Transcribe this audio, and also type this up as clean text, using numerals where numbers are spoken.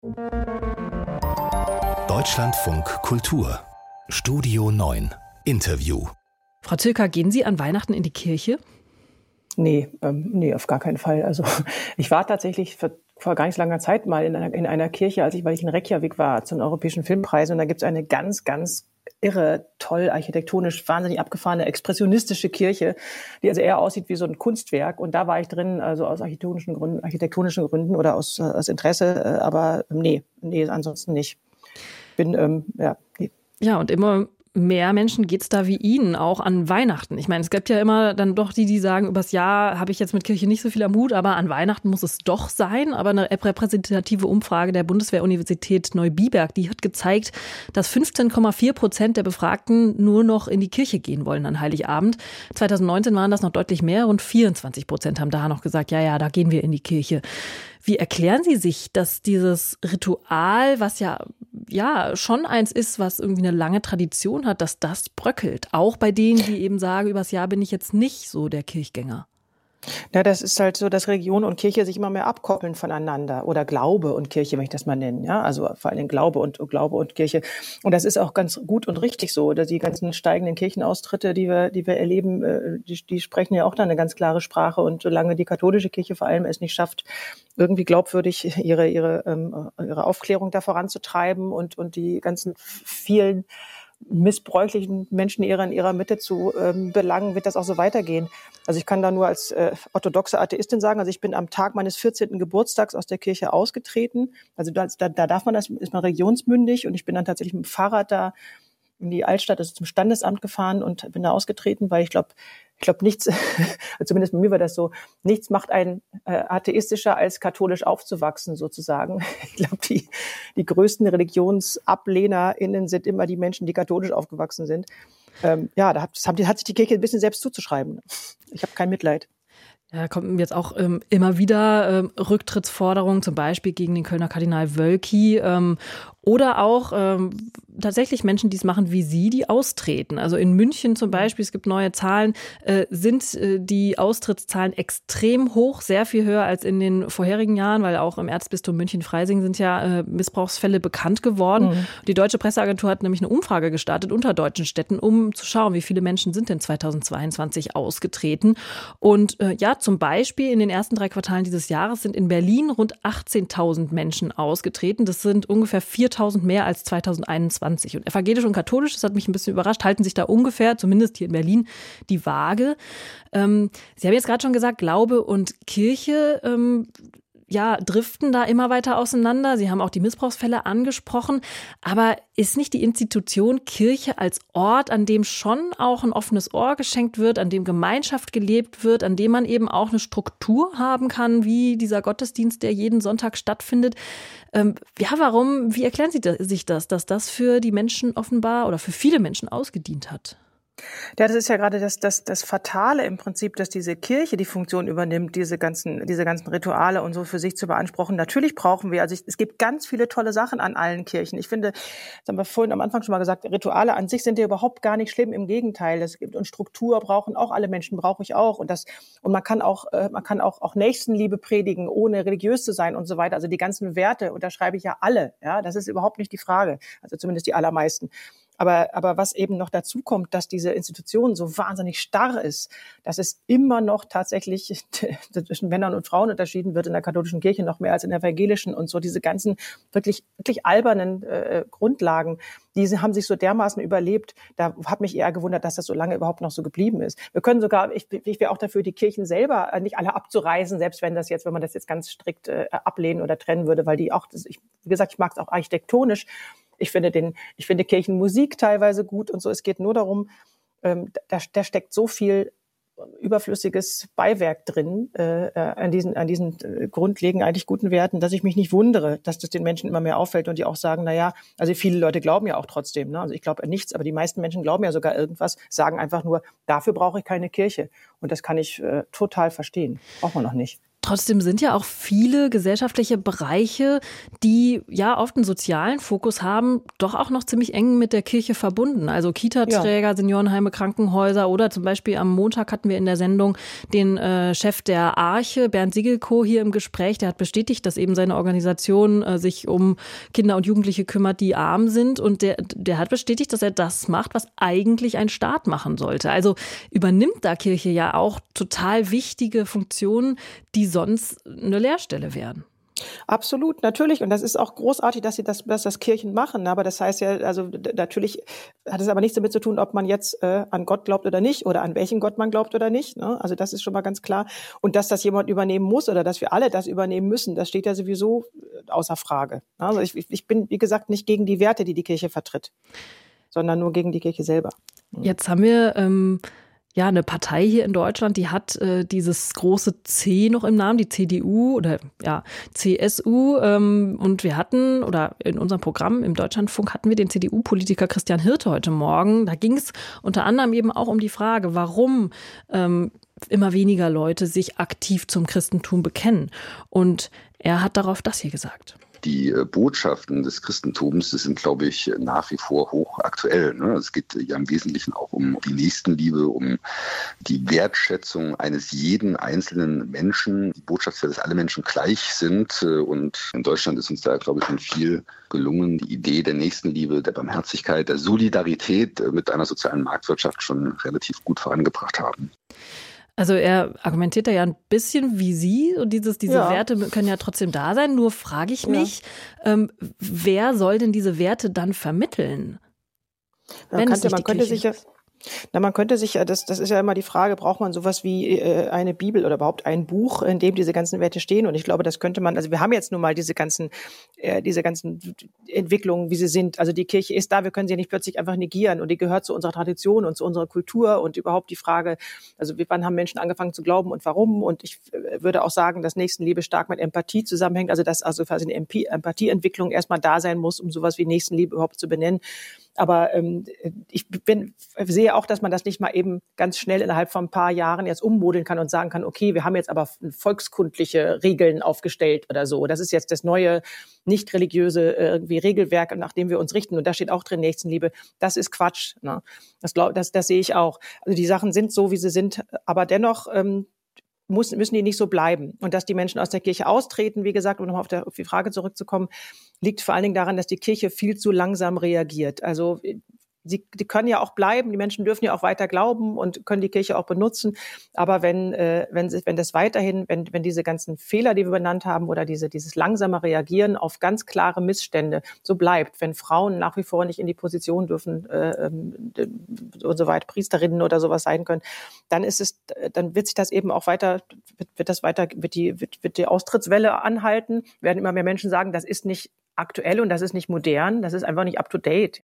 Deutschlandfunk Kultur Studio 9 Interview. Frau Zilker, gehen Sie an Weihnachten in die Kirche? Nee, auf gar keinen Fall. Also ich war tatsächlich vor gar nicht so langer Zeit mal in einer Kirche, weil ich in Reykjavik war, zu den Europäischen Filmpreisen. Und da gibt es eine ganz, ganz irre, toll, architektonisch, wahnsinnig abgefahrene, expressionistische Kirche, die also eher aussieht wie so ein Kunstwerk. Und da war ich drin, also aus architektonischen Gründen oder aus Interesse. Aber nee, ansonsten nicht. Nee. Ja, und immer mehr Menschen geht's da wie Ihnen auch an Weihnachten. Ich meine, es gibt ja immer dann doch die sagen, übers Jahr habe ich jetzt mit Kirche nicht so viel am Hut, aber an Weihnachten muss es doch sein. Aber eine repräsentative Umfrage der Bundeswehr-Universität Neubiberg, die hat gezeigt, dass 15,4% der Befragten nur noch in die Kirche gehen wollen an Heiligabend. 2019 waren das noch deutlich mehr, rund 24% haben da noch gesagt, ja, da gehen wir in die Kirche. Wie erklären Sie sich, dass dieses Ritual, was ja schon eins ist, was irgendwie eine lange Tradition hat, dass das bröckelt? Auch bei denen, die eben sagen, übers Jahr bin ich jetzt nicht so der Kirchgänger. Ja, das ist halt so, dass Religion und Kirche sich immer mehr abkoppeln voneinander. Oder Glaube und Kirche, wenn ich das mal nenne. Ja, also vor allem Glaube und Kirche. Und das ist auch ganz gut und richtig so. Dass die ganzen steigenden Kirchenaustritte, die wir erleben, die sprechen ja auch da eine ganz klare Sprache. Und solange die katholische Kirche vor allem es nicht schafft, irgendwie glaubwürdig ihre Aufklärung da voranzutreiben und die ganzen vielen missbräuchlichen Menschen in ihrer Mitte zu belangen, wird das auch so weitergehen. Also ich kann da nur als orthodoxe Atheistin sagen, also ich bin am Tag meines 14. Geburtstags aus der Kirche ausgetreten. Also da darf man das, ist man religionsmündig, und ich bin dann tatsächlich mit dem Fahrrad da in die Altstadt, also zum Standesamt gefahren und bin da ausgetreten, weil ich glaube nichts, zumindest bei mir war das so, nichts macht einen atheistischer als katholisch aufzuwachsen sozusagen. Ich glaube, die größten ReligionsablehnerInnen sind immer die Menschen, die katholisch aufgewachsen sind. Hat sich die Kirche ein bisschen selbst zuzuschreiben. Ich habe kein Mitleid. Ja, kommen jetzt auch immer wieder Rücktrittsforderungen, zum Beispiel gegen den Kölner Kardinal Wölki, oder auch tatsächlich Menschen, die es machen wie Sie, die austreten. Also in München zum Beispiel, es gibt neue Zahlen, sind die Austrittszahlen extrem hoch, sehr viel höher als in den vorherigen Jahren, weil auch im Erzbistum München-Freising sind ja Missbrauchsfälle bekannt geworden. Mhm. Die Deutsche Presseagentur hat nämlich eine Umfrage gestartet unter deutschen Städten, um zu schauen, wie viele Menschen sind denn 2022 ausgetreten. Und zum Beispiel in den ersten 3 Quartalen dieses Jahres sind in Berlin rund 18.000 Menschen ausgetreten. Das sind ungefähr 4.000 mehr als 2021. Und evangelisch und katholisch, das hat mich ein bisschen überrascht, halten sich da ungefähr, zumindest hier in Berlin, die Waage. Sie haben jetzt gerade schon gesagt, Glaube und Kirche driften da immer weiter auseinander. Sie haben auch die Missbrauchsfälle angesprochen. Aber ist nicht die Institution Kirche als Ort, an dem schon auch ein offenes Ohr geschenkt wird, an dem Gemeinschaft gelebt wird, an dem man eben auch eine Struktur haben kann, wie dieser Gottesdienst, der jeden Sonntag stattfindet? Wie erklären Sie sich das, dass das für die Menschen offenbar oder für viele Menschen ausgedient hat? Ja, das ist ja gerade das Fatale im Prinzip, dass diese Kirche die Funktion übernimmt, diese ganzen Rituale und so für sich zu beanspruchen. Natürlich brauchen wir, es gibt ganz viele tolle Sachen an allen Kirchen. Ich finde, das haben wir vorhin am Anfang schon mal gesagt, Rituale an sich sind ja überhaupt gar nicht schlimm, im Gegenteil. Und Struktur brauchen auch alle Menschen, brauche ich auch. Und man kann auch Nächstenliebe predigen, ohne religiös zu sein und so weiter. Also die ganzen Werte unterschreibe ich ja alle. Ja, das ist überhaupt nicht die Frage. Also zumindest die allermeisten. Aber was eben noch dazu kommt, dass diese Institution so wahnsinnig starr ist, dass es immer noch tatsächlich zwischen Männern und Frauen unterschieden wird in der katholischen Kirche, noch mehr als in der evangelischen, und so diese ganzen wirklich albernen Grundlagen, diese haben sich so dermaßen überlebt. Da hat mich eher gewundert, dass das so lange überhaupt noch so geblieben ist. Wir können sogar, ich wäre auch dafür, die Kirchen selber nicht alle abzureißen, selbst wenn man das jetzt ganz strikt ablehnen oder trennen würde, weil die auch, wie gesagt, ich mag es auch architektonisch. Ich finde Kirchenmusik teilweise gut und so. Es geht nur darum, da steckt so viel überflüssiges Beiwerk drin an diesen grundlegend eigentlich guten Werten, dass ich mich nicht wundere, dass das den Menschen immer mehr auffällt und die auch sagen, also viele Leute glauben ja auch trotzdem, ne? Also ich glaube an nichts, aber die meisten Menschen glauben ja sogar irgendwas, sagen einfach nur, dafür brauche ich keine Kirche. Und das kann ich total verstehen. Braucht man noch nicht. Trotzdem sind ja auch viele gesellschaftliche Bereiche, die ja oft einen sozialen Fokus haben, doch auch noch ziemlich eng mit der Kirche verbunden. Also Kita-Träger, Seniorenheime, Krankenhäuser oder zum Beispiel am Montag hatten wir in der Sendung den Chef der Arche, Bernd Siegelko, hier im Gespräch. Der hat bestätigt, dass eben seine Organisation sich um Kinder und Jugendliche kümmert, die arm sind. Und der hat bestätigt, dass er das macht, was eigentlich ein Staat machen sollte. Also übernimmt da Kirche ja auch total wichtige Funktionen, die sonst eine Leerstelle wären. Absolut, natürlich. Und das ist auch großartig, dass das Kirchen machen. Aber das heißt ja, also natürlich hat es aber nichts damit zu tun, ob man jetzt an Gott glaubt oder nicht oder an welchen Gott man glaubt oder nicht. Ne? Also das ist schon mal ganz klar. Und dass das jemand übernehmen muss oder dass wir alle das übernehmen müssen, das steht ja sowieso außer Frage. Also ich bin, wie gesagt, nicht gegen die Werte, die Kirche vertritt, sondern nur gegen die Kirche selber. Jetzt haben wir eine Partei hier in Deutschland, die hat dieses große C noch im Namen, die CDU oder CSU. Und wir hatten, oder in unserem Programm im Deutschlandfunk hatten wir den CDU-Politiker Christian Hirte heute Morgen. Da ging es unter anderem eben auch um die Frage, warum immer weniger Leute sich aktiv zum Christentum bekennen. Und er hat darauf das hier gesagt. Die Botschaften des Christentums, das sind, glaube ich, nach wie vor hochaktuell. Ne? Es geht ja im Wesentlichen auch um die Nächstenliebe, um die Wertschätzung eines jeden einzelnen Menschen. Die Botschaft ist ja, dass alle Menschen gleich sind. Und in Deutschland ist uns da, glaube ich, schon viel gelungen, die Idee der Nächstenliebe, der Barmherzigkeit, der Solidarität mit einer sozialen Marktwirtschaft schon relativ gut vorangebracht haben. Also er argumentiert da ja ein bisschen wie Sie und diese Werte können ja trotzdem da sein. Nur frage ich mich, wer soll denn diese Werte dann vermitteln? Man könnte sich ja, das ist ja immer die Frage, braucht man sowas wie eine Bibel oder überhaupt ein Buch, in dem diese ganzen Werte stehen? Und ich glaube, das könnte man, also wir haben jetzt nun mal diese ganzen Entwicklungen, wie sie sind. Also die Kirche ist da, wir können sie nicht plötzlich einfach negieren und die gehört zu unserer Tradition und zu unserer Kultur und überhaupt die Frage, also wann haben Menschen angefangen zu glauben und warum? Und ich würde auch sagen, dass Nächstenliebe stark mit Empathie zusammenhängt, also dass also quasi eine Empathieentwicklung erstmal da sein muss, um sowas wie Nächstenliebe überhaupt zu benennen. Aber ich sehe auch, dass man das nicht mal eben ganz schnell innerhalb von ein paar Jahren jetzt ummodeln kann und sagen kann, okay, wir haben jetzt aber volkskundliche Regeln aufgestellt oder so. Das ist jetzt das neue, nicht religiöse irgendwie Regelwerk, nach dem wir uns richten. Und da steht auch drin Nächstenliebe. Das ist Quatsch. Ne? Das sehe ich auch. Also die Sachen sind so, wie sie sind. Aber dennoch müssen die nicht so bleiben. Und dass die Menschen aus der Kirche austreten, wie gesagt, um nochmal auf die Frage zurückzukommen, liegt vor allen Dingen daran, dass die Kirche viel zu langsam reagiert. Also die können ja auch bleiben, die Menschen dürfen ja auch weiter glauben und können die Kirche auch benutzen. Aber wenn das weiterhin, wenn diese ganzen Fehler, die wir benannt haben, oder dieses langsame Reagieren auf ganz klare Missstände so bleibt, wenn Frauen nach wie vor nicht in die Position dürfen und so weiter, Priesterinnen oder sowas sein können, dann wird sich das eben auch wird die Austrittswelle anhalten, werden immer mehr Menschen sagen, das ist nicht aktuell und das ist nicht modern, das ist einfach nicht up to date.